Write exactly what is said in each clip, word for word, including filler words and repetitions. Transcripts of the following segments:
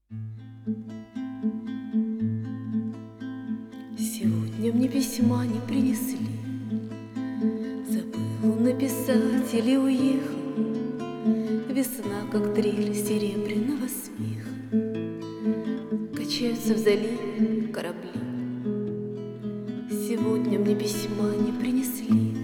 Сегодня мне письма не принесли, забыл написать или уехал. Весна, как трель серебряного смеха, качаются в заливе корабли. Сегодня мне письма не принесли.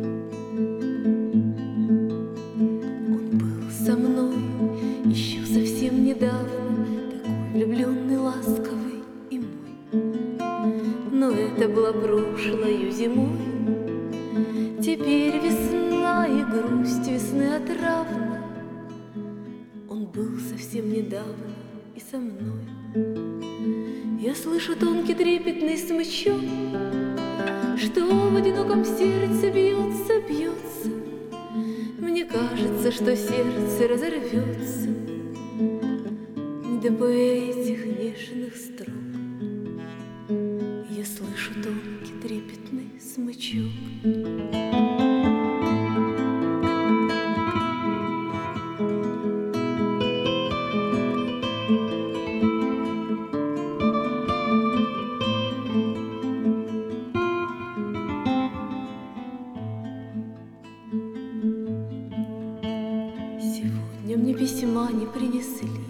Он был со мной еще совсем недавно, такой влюбленный, ласковый и мой. Но это было прошлою зимой. Теперь весна и грусть весны отравна. Он был совсем недавно и со мной. Я слышу тонкий трепетный смычок, что в одиноком сердце бьется, бьется. Мне кажется, что сердце разорвется до этих нежных строк. Я слышу тонкий трепетный смычок. Сегодня мне письма не принесли,